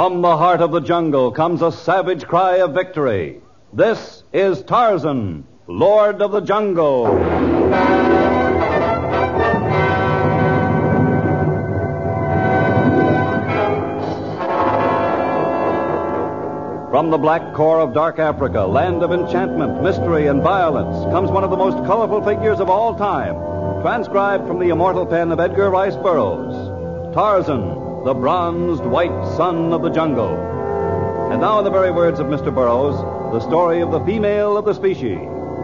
From the heart of the jungle comes a savage cry of victory. This is Tarzan, Lord of the Jungle. From the black core of dark Africa, land of enchantment, mystery, and violence, comes one of the most colorful figures of all time, transcribed from the immortal pen of Edgar Rice Burroughs. Tarzan, the bronzed white son of the jungle. And now, in the very words of Mr. Burroughs, the story of the female of the species.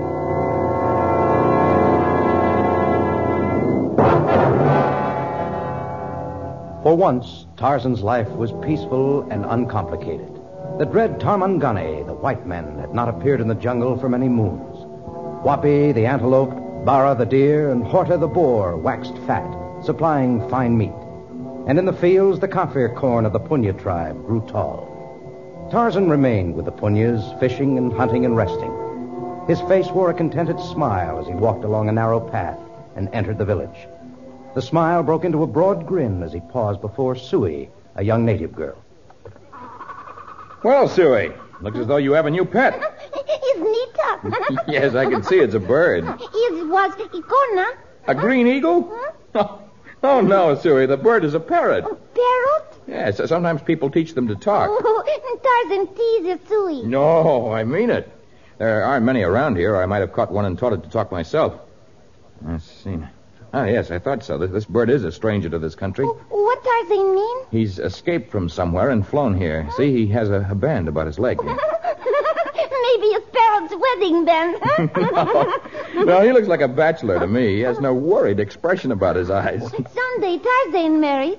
For once, Tarzan's life was peaceful and uncomplicated. The dread Tarmangani, the white men, had not appeared in the jungle for many moons. Wapi, the antelope, Bara, the deer, and Horta, the boar, waxed fat, supplying fine meat. And in the fields, the Kafir corn of the Punya tribe grew tall. Tarzan remained with the Punyas, fishing and hunting and resting. His face wore a contented smile as he walked along a narrow path and entered the village. The smile broke into a broad grin as he paused before Sui, a young native girl. Well, Sui, looks as though you have a new pet. It's Nita. Yes, I can see it's a bird. It was Icona. A green eagle? Huh? Oh, no, Sui, the bird is a parrot. A parrot? Yes, sometimes people teach them to talk. Oh, Tarzan teases Sui. No, I mean it. There aren't many around here, or I might have caught one and taught it to talk myself. Let's see. Ah, yes, I thought so. This bird is a stranger to this country. What Tarzan mean? He's escaped from somewhere and flown here. See, he has a band about his leg here. Maybe it's parrot's wedding then. No, he looks like a bachelor to me. He has no worried expression about his eyes. Someday Tarzan marries.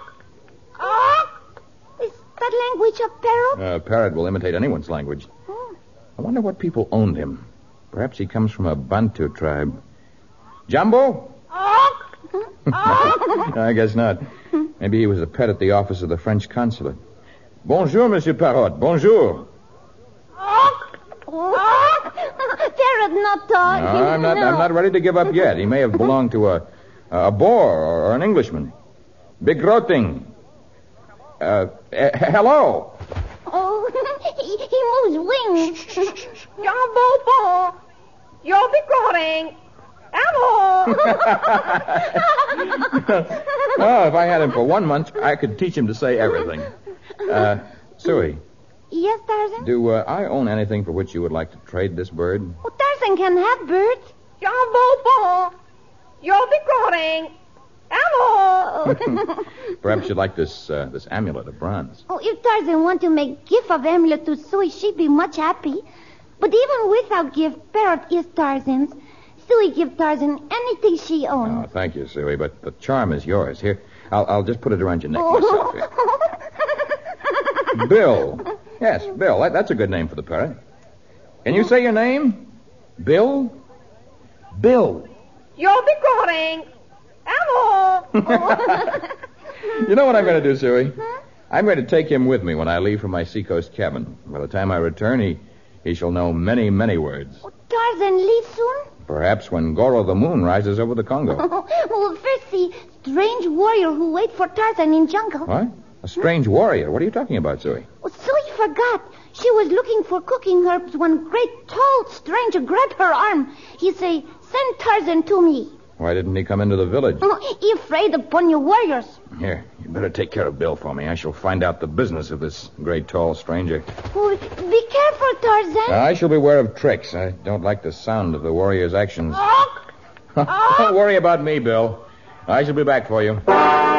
Is that language a parrot? A parrot will imitate anyone's language. I wonder what people owned him. Perhaps he comes from a Bantu tribe. Jumbo? I guess not. Maybe he was a pet at the office of the French consulate. Bonjour, Monsieur Parrot. Bonjour. Parrot not talking. No, I'm not ready to give up yet. He may have belonged to a Boer or an Englishman. Big Roting. Hello. Oh, he moves wings. Jumbo, you'll be growing. Hello. Oh, if I had him for 1 month, I could teach him to say everything. Sui. Yes, Tarzan? Do I own anything for which you would like to trade this bird? Oh, Tarzan can have birds. Jumbo, you'll be growing. Hello. Perhaps you'd like this amulet of bronze. Oh, if Tarzan want to make gift of amulet to Sui, she'd be much happy. But even without gift, parrot is Tarzan's. Sui give Tarzan anything she owns. Oh, thank you, Sui, but the charm is yours. Here, I'll just put it around your neck myself here. Bill. Yes, Bill. That's a good name for the parrot. Can you say your name? Bill? Bill. You'll be growing. Hello. You know what I'm going to do, Sui? I'm going to take him with me when I leave for my seacoast cabin. By the time I return, he shall know many, many words. Oh, Tarzan leave soon? Perhaps when Goro the moon rises over the Congo. Well, first see strange warrior who wait for Tarzan in jungle. What? A strange warrior? What are you talking about, Sui? Oh, Sui forgot. She was looking for cooking herbs when great tall stranger grabbed her arm. He say, send Tarzan to me. Why didn't he come into the village? Oh, he afraid of Punya warriors. Here, you better take care of Bill for me. I shall find out the business of this great tall stranger. Oh, be careful, Tarzan. I shall beware of tricks. I don't like the sound of the warrior's actions. Don't worry about me, Bill. I shall be back for you.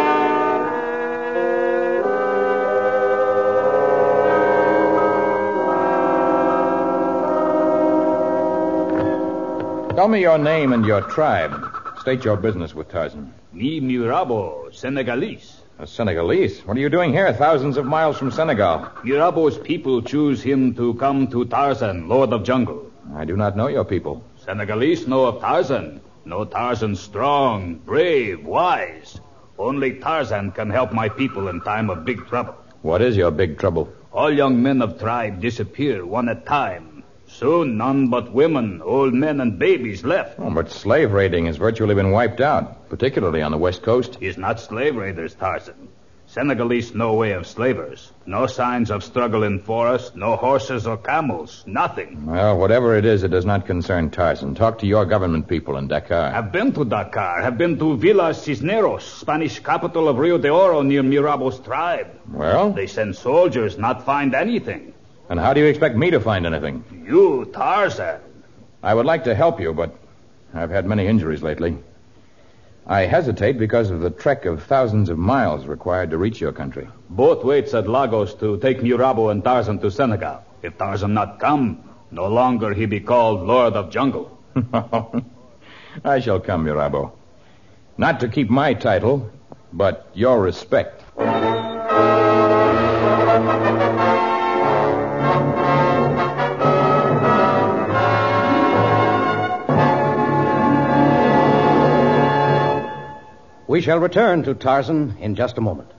Tell me your name and your tribe. State your business with Tarzan. Me Mirabo, Senegalese. A Senegalese? What are you doing here, thousands of miles from Senegal? Mirabo's people choose him to come to Tarzan, Lord of Jungle. I do not know your people. Senegalese know of Tarzan. Know Tarzan strong, brave, wise. Only Tarzan can help my people in time of big trouble. What is your big trouble? All young men of tribe disappear one at a time. Soon, none but women, old men, and babies left. Oh, but slave raiding has virtually been wiped out, particularly on the West Coast. It's not slave raiders, Tarzan. Senegalese no way of slavers. No signs of struggle in forest, no horses or camels, nothing. Well, whatever it is, it does not concern Tarzan. Talk to your government people in Dakar. Have been to Dakar, have been to Villa Cisneros, Spanish capital of Rio de Oro near Mirabo's tribe. Well? They send soldiers, not find anything. And how do you expect me to find anything? You, Tarzan. I would like to help you, but I've had many injuries lately. I hesitate because of the trek of thousands of miles required to reach your country. Both waits at Lagos to take Murabo and Tarzan to Senegal. If Tarzan not come, no longer he be called Lord of Jungle. I shall come, Murabo. Not to keep my title, but your respect. We shall return to Tarzan in just a moment.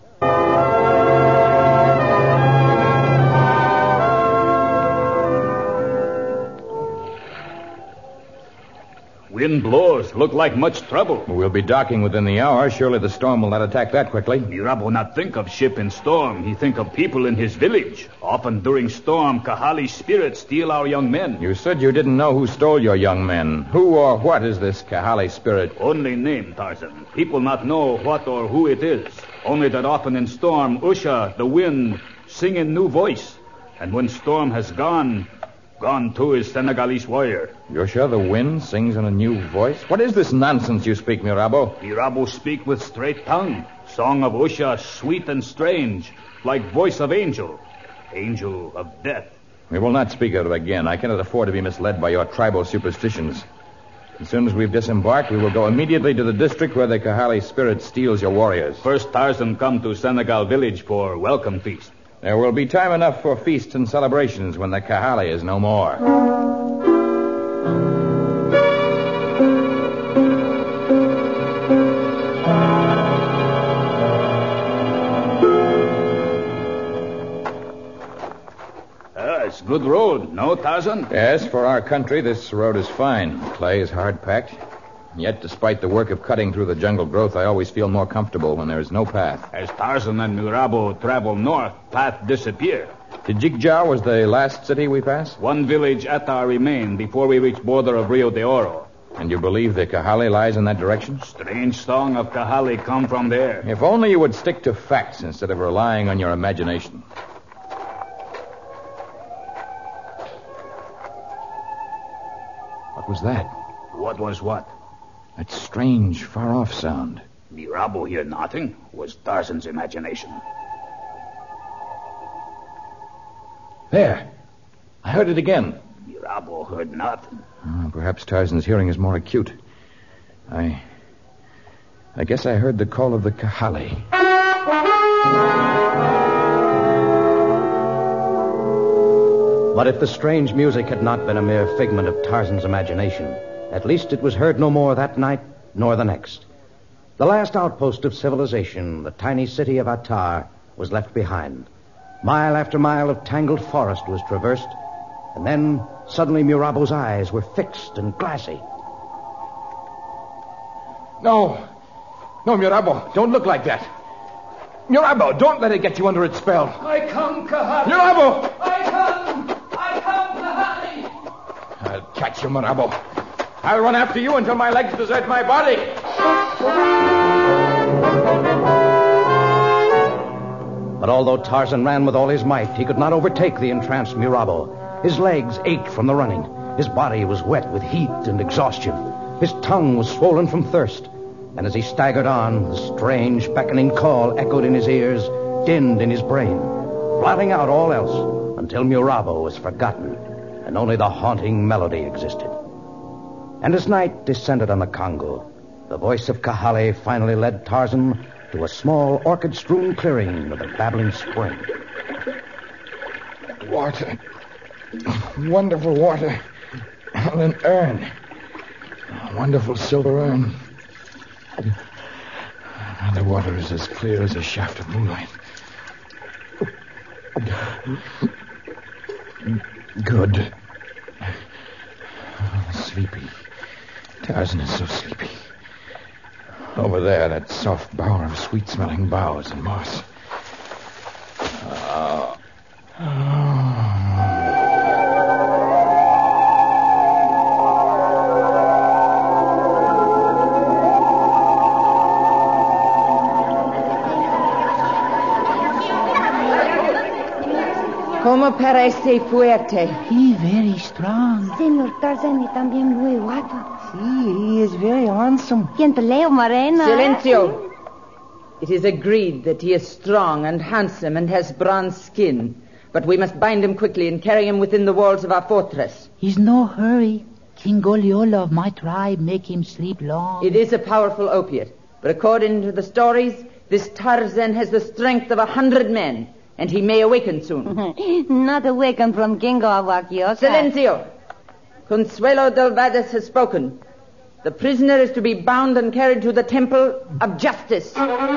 Wind blows. Look like much trouble. We'll be docking within the hour. Surely the storm will not attack that quickly. Murabo not think of ship in storm. He think of people in his village. Often during storm, Kahali's spirits steal our young men. You said you didn't know who stole your young men. Who or what is this Kahali spirit? Only name, Tarzan. People not know what or who it is. Only that often in storm, Usha, the wind, sing in new voice. And when storm has gone too is Senegalese warrior. You're sure the wind sings in a new voice? What is this nonsense you speak, Murabo? Murabo speak with straight tongue. Song of Usha, sweet and strange, like voice of angel. Angel of death. We will not speak of it again. I cannot afford to be misled by your tribal superstitions. As soon as we've disembarked, we will go immediately to the district where the Kahali spirit steals your warriors. First, Tarzan come to Senegal village for welcome feast. There will be time enough for feasts and celebrations when the Kahali is no more. It's good road, no, Tarzan? Yes, for our country, this road is fine. Clay is hard-packed. Yet, despite the work of cutting through the jungle growth, I always feel more comfortable when there is no path. As Tarzan and Murabo travel north, path disappear. Tijikja was the last city we passed? One village Atar remained before we reach border of Rio de Oro. And you believe the Kahali lies in that direction? Strange song of Kahali come from there. If only you would stick to facts instead of relying on your imagination. What was that? What was what? That strange, far-off sound. Murabo hear nothing. Was Tarzan's imagination. There. I heard it again. Murabo heard nothing. Perhaps Tarzan's hearing is more acute. I guess I heard the call of the Kahali. But if the strange music had not been a mere figment of Tarzan's imagination, at least it was heard no more that night nor the next. The last outpost of civilization, the tiny city of Atar, was left behind. Mile after mile of tangled forest was traversed, and then suddenly Murabo's eyes were fixed and glassy. No, Murabo, don't look like that. Murabo, don't let it get you under its spell. I come, Kahali. Murabo! I come, Kahali. I'll catch you, Murabo. I'll run after you until my legs desert my body. But although Tarzan ran with all his might, he could not overtake the entranced Murabo. His legs ached from the running. His body was wet with heat and exhaustion. His tongue was swollen from thirst. And as he staggered on, the strange, beckoning call echoed in his ears, dinned in his brain, blotting out all else until Murabo was forgotten, and only the haunting melody existed. And as night descended on the Congo, the voice of Kahali finally led Tarzan to a small orchid-strewn clearing with a babbling spring. Water. Wonderful water. An urn. A wonderful silver urn. The water is as clear as a shaft of moonlight. Good. Sleepy. Tarzan is so sleepy. Over there, that soft bower of sweet-smelling boughs and moss. no parece fuerte. He very strong. Señor Tarzan y también muy guapo. Sí, he is very handsome. Quien peleo morena. Silencio. It is agreed that he is strong and handsome and has bronze skin. But we must bind him quickly and carry him within the walls of our fortress. He's no hurry. King Goliola of my tribe make him sleep long. It is a powerful opiate. But according to the stories, this Tarzan has the strength of 100 men. And he may awaken soon. Not awaken from Kingo of Wakioka. Silencio. Consuelo del Vades has spoken. The prisoner is to be bound and carried to the temple of justice.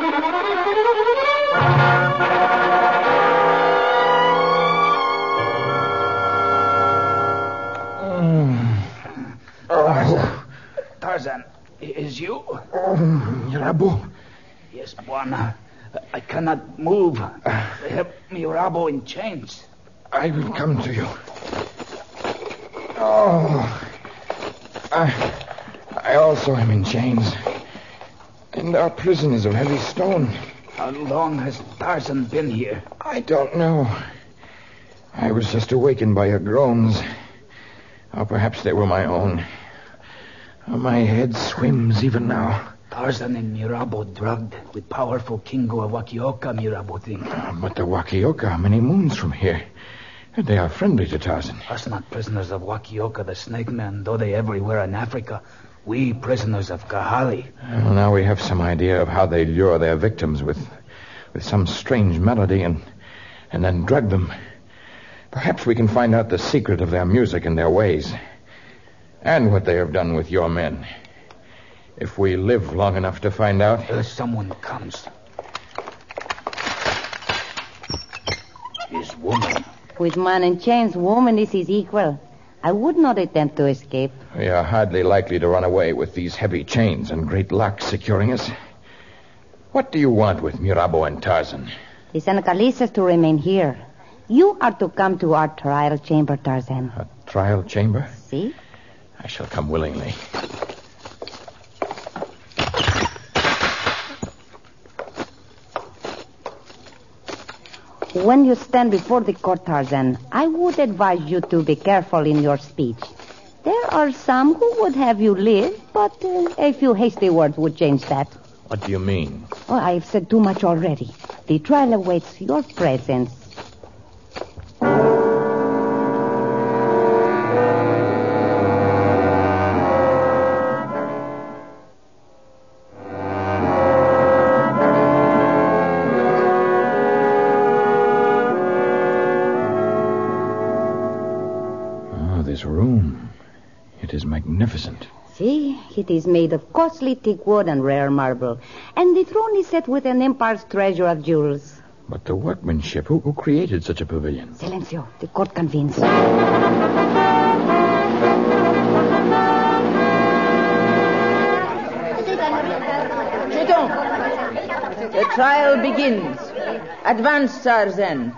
Tarzan, is you? Mirabo. Yes, Buana. I cannot move. They have Mirabo in chains. I will come to you. Oh. I also am in chains. And our prison is of heavy stone. How long has Tarzan been here? I don't know. I was just awakened by your groans. Or perhaps they were my own. My head swims even now. Tarzan and Mirabo drugged with powerful Kingo of Wakioka, Mirabo think. But the Wakioka are many moons from here. They are friendly to Tarzan. Us not prisoners of Wakioka, the snake man, though they everywhere in Africa. We prisoners of Kahali. Well, now we have some idea of how they lure their victims with some strange melody and then drug them. Perhaps we can find out the secret of their music and their ways. And what they have done with your men. If we live long enough to find out. Someone comes. His woman. With man in chains, woman is his equal. I would not attempt to escape. We are hardly likely to run away with these heavy chains and great locks securing us. What do you want with Mirabo and Tarzan? The Senegalese is to remain here. You are to come to our trial chamber, Tarzan. A trial chamber? See? I shall come willingly. When you stand before the court, Tarzan, I would advise you to be careful in your speech. There are some who would have you live, but a few hasty words would change that. What do you mean? Oh, I've said too much already. The trial awaits your presence. This room. It is magnificent. See, it is made of costly teak wood and rare marble. And the throne is set with an empire's treasure of jewels. But the workmanship, who created such a pavilion? Silencio, the court convenes. Sit down. The trial begins. Advance, Tarzan.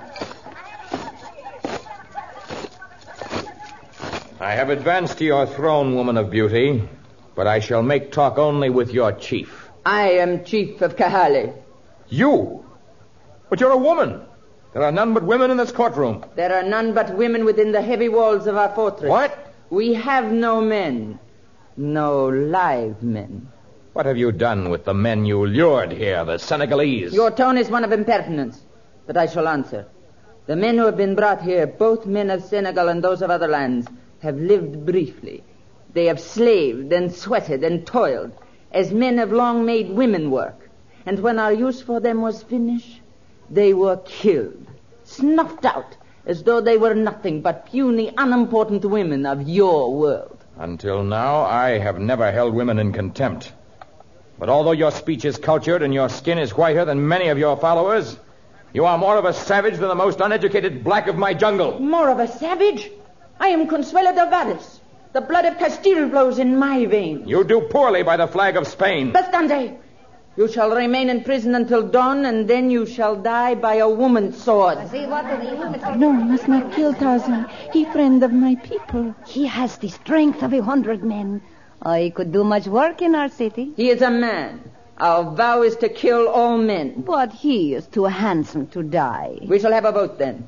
I have advanced to your throne, woman of beauty, but I shall make talk only with your chief. I am chief of Kahali. You? But you're a woman. There are none but women in this courtroom. There are none but women within the heavy walls of our fortress. What? We have no men. No live men. What have you done with the men you lured here, the Senegalese? Your tone is one of impertinence, but I shall answer. The men who have been brought here, both men of Senegal and those of other lands, have lived briefly. They have slaved and sweated and toiled, as men have long made women work. And when our use for them was finished, they were killed, snuffed out, as though they were nothing but puny, unimportant women of your world. Until now, I have never held women in contempt. But although your speech is cultured and your skin is whiter than many of your followers, you are more of a savage than the most uneducated black of my jungle. More of a savage? I am Consuelo del Vades. The blood of Castile flows in my veins. You do poorly by the flag of Spain. Bastante. You shall remain in prison until dawn, and then you shall die by a woman's sword. No, must not kill Tarzan. He friend of my people. He has the strength of 100 men. He could do much work in our city. He is a man. Our vow is to kill all men. But he is too handsome to die. We shall have a vote then.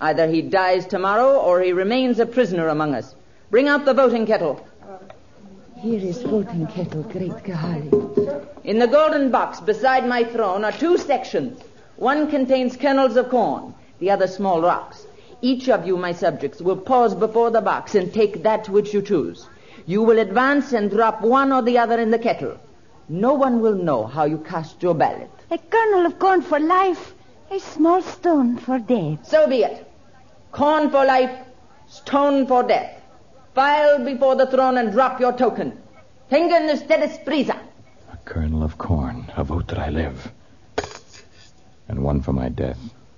Either he dies tomorrow or he remains a prisoner among us. Bring out the voting kettle. Here is voting kettle, great Kahali. In the golden box beside my throne are 2 sections. One contains kernels of corn, the other small rocks. Each of you, my subjects, will pause before the box and take that which you choose. You will advance and drop one or the other in the kettle. No one will know how you cast your ballot. A kernel of corn for life, a small stone for death. So be it. Corn for life, stone for death. File before the throne and drop your token. Tengen ustedes prisa. A kernel of corn, a vote that I live. And one for my death.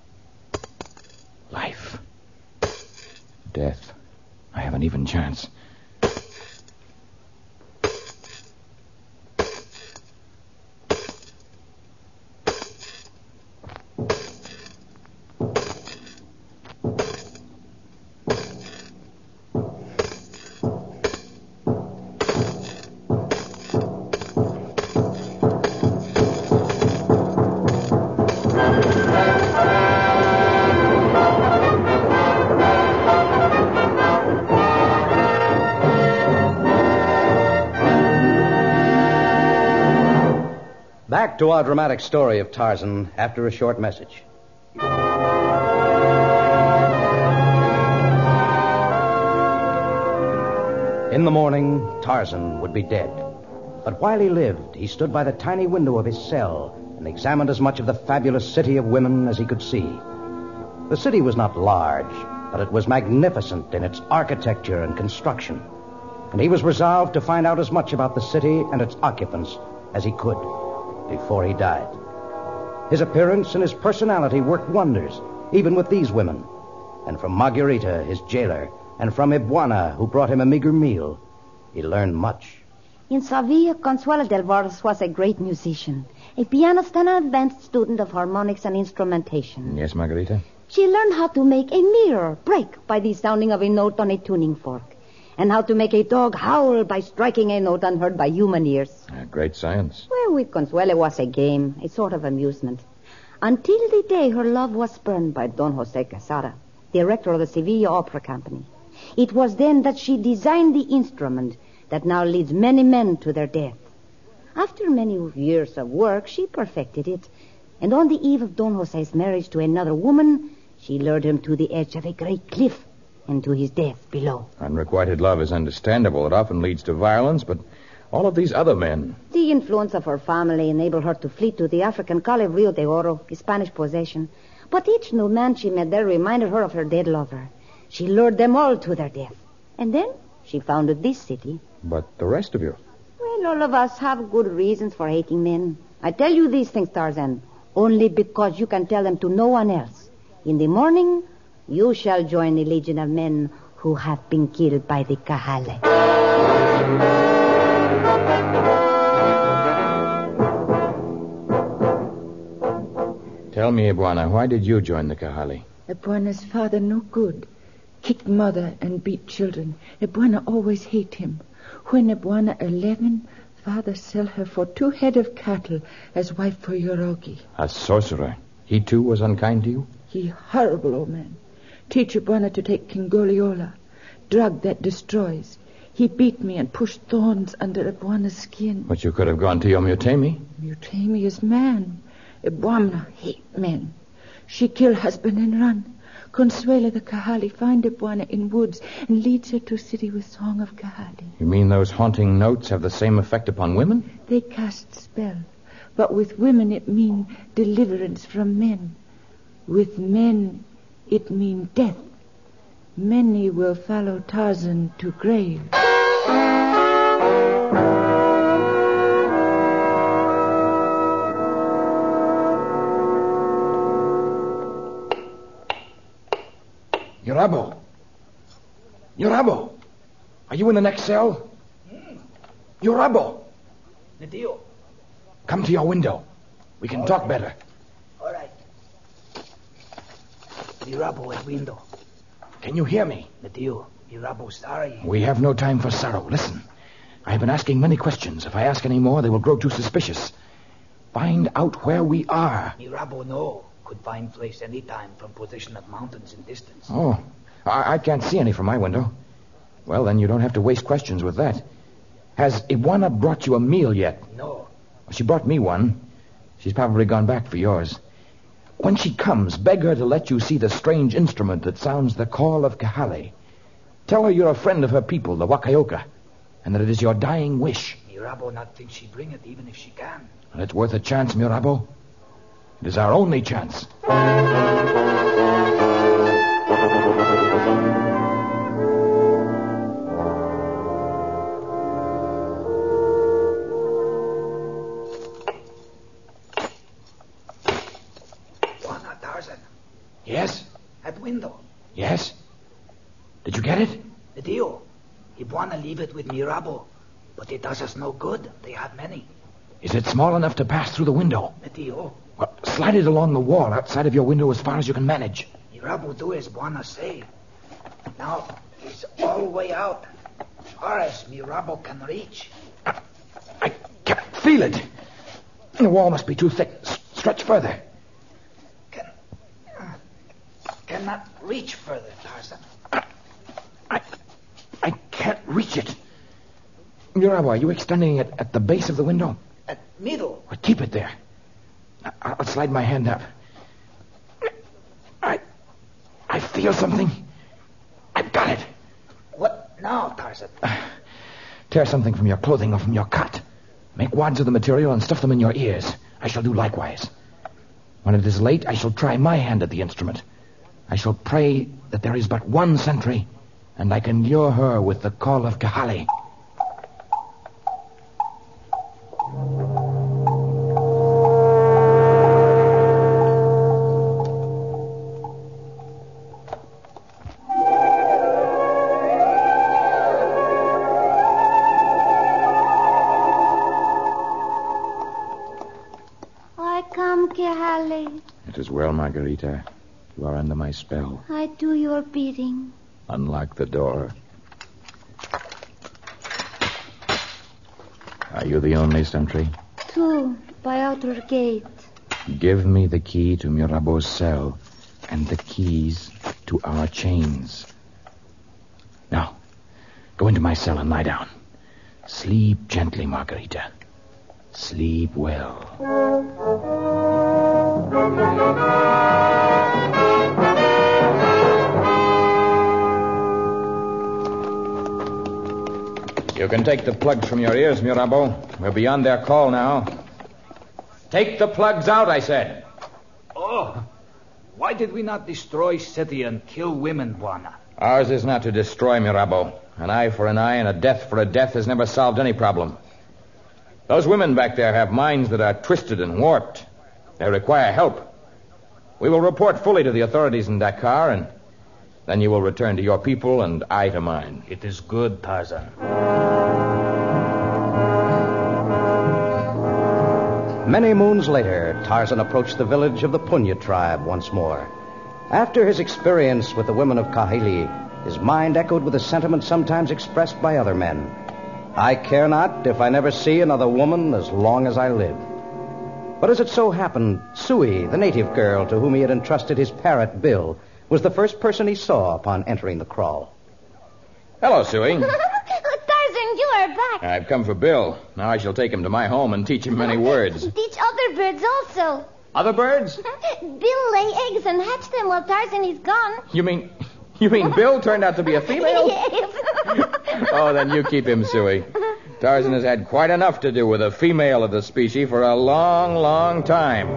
Life. Death. I have an even chance. Back to our dramatic story of Tarzan after a short message. In the morning, Tarzan would be dead. But while he lived, he stood by the tiny window of his cell and examined as much of the fabulous city of women as he could see. The city was not large, but it was magnificent in its architecture and construction. And he was resolved to find out as much about the city and its occupants as he could before he died. His appearance and his personality worked wonders, even with these women. And from Margarita, his jailer, and from Ibuana, who brought him a meager meal, he learned much. In Sevilla, Consuelo del Varos was a great musician, a pianist and an advanced student of harmonics and instrumentation. Yes, Margarita? She learned how to make a mirror break by the sounding of a note on a tuning fork, and how to make a dog howl by striking a note unheard by human ears. Great science. Well, with Consuelo was a game, a sort of amusement. Until the day her love was spurned by Don Jose Quesada, director of the Sevilla Opera Company. It was then that she designed the instrument that now leads many men to their death. After many years of work, she perfected it, and on the eve of Don Jose's marriage to another woman, she lured him to the edge of a great cliff and to his death below. Unrequited love is understandable. It often leads to violence, but all of these other men... The influence of her family enabled her to flee to the African colony of Rio de Oro, a Spanish possession. But each new man she met there reminded her of her dead lover. She lured them all to their death. And then she founded this city. But the rest of you? Well, all of us have good reasons for hating men. I tell you these things, Tarzan, only because you can tell them to no one else. In the morning, you shall join the legion of men who have been killed by the Kahale. Tell me, Ibuana, why did you join the Kahale? Ibuana's father no good. Kicked mother and beat children. Ibuana always hate him. When Ibuana 11, father sell her for 2 head of cattle as wife for Yorogi. A sorcerer. He, too, was unkind to you? He horrible old man. Teach Ibuana to take Kingoliola, drug that destroys. He beat me and pushed thorns under Ibuana's skin. But you could have gone to your Mutemi. Mutemi is man. Ibuana hate men. She kill husband and run. Consuelo the Kahali find Ibuana in woods and leads her to city with song of Kahali. You mean those haunting notes have the same effect upon women? They cast spell. But with women it mean deliverance from men. With men it mean death. Many will follow Tarzan to grave. Yorabo! Yorabo! Are you in the next cell? Yorabo! Nadio. Come to your window. We can talk better. All right. Yorabo at window. Can you hear me? Nadio, Yorabo sorry. We have no time for sorrow. Listen. I have been asking many questions. If I ask any more, they will grow too suspicious. Find out where we are. Yorabo no. Could find place any time from position of mountains and distance. Oh, I can't see any from my window. Well, then you don't have to waste questions with that. Has Iguana brought you a meal yet? No. She brought me one. She's probably gone back for yours. When she comes, beg her to let you see the strange instrument that sounds the call of Kahale. Tell her you're a friend of her people, the Wakayoka, and that it is your dying wish. Mirabo not think she bring it even if she can. And it's worth a chance, Mirabo. It is our only chance. Juana, Tarzan. Yes? At window. Yes? Did you get it? The deal. He wanna leave it with Mirabo, but it does us no good. They have many. Is it small enough to pass through the window? The deal. Well, slide it along the wall outside of your window as far as you can manage. Mirabo do as Buana say. Now, it's all the way out. As far as Mirabo can reach. I can't feel it. The wall must be too thick. Stretch further. Cannot reach further, Tarzan. I can't reach it. Mirabo, are you extending it at the base of the window? At middle. Well, keep it there. I'll slide my hand up. I feel something. I've got it. What now, Tarzan? Tear something from your clothing or from your cot. Make wads of the material and stuff them in your ears. I shall do likewise. When it is late, I shall try my hand at the instrument. I shall pray that there is but one sentry, and I can lure her with the call of Kahale. I come, Kahale. It is well, Margarita. You are under my spell. I do your bidding. Unlock the door. Are you the only sentry? Two, by outer gate. Give me the key to Mirabo's cell and the keys to our chains. Now, go into my cell and lie down. Sleep gently, Margarita. Sleep well. You can take the plugs from your ears, Mirabo. We're beyond their call now. Take the plugs out, I said. Oh, why did we not destroy city and kill women, Buana? Ours is not to destroy, Mirabo. An eye for an eye and a death for a death has never solved any problem. Those women back there have minds that are twisted and warped. They require help. We will report fully to the authorities in Dakar, and then you will return to your people and I to mine. It is good, Tarzan. Many moons later, Tarzan approached the village of the Punya tribe once more. After his experience with the women of Kahili, his mind echoed with a sentiment sometimes expressed by other men. I care not if I never see another woman as long as I live. But as it so happened, Sui, the native girl to whom he had entrusted his parrot, Bill, was the first person he saw upon entering the kraal. Hello, Sui. Tarzan, you are back. I've come for Bill. Now I shall take him to my home and teach him many words. Teach other birds also. Other birds? Bill lay eggs and hatch them while Tarzan is gone. You mean Bill turned out to be a female? Yes. Oh, then you keep him, Sui. Tarzan has had quite enough to do with a female of the species for a long, long time.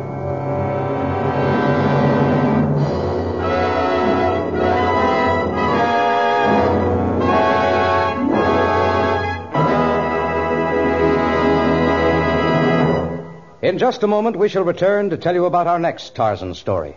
In just a moment, we shall return to tell you about our next Tarzan story.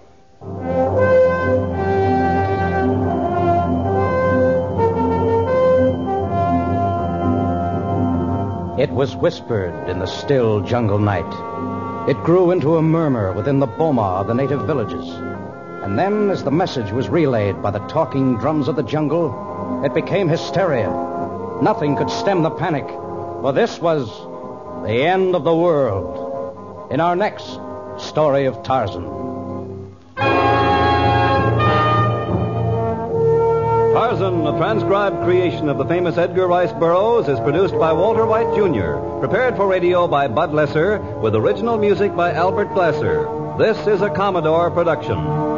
It was whispered in the still jungle night. It grew into a murmur within the boma of the native villages. And then, as the message was relayed by the talking drums of the jungle, it became hysteria. Nothing could stem the panic, for this was the end of the world. In our next story of Tarzan. Tarzan, a transcribed creation of the famous Edgar Rice Burroughs, is produced by Walter White, Jr., prepared for radio by Bud Lesser, with original music by Albert Glasser. This is a Commodore production.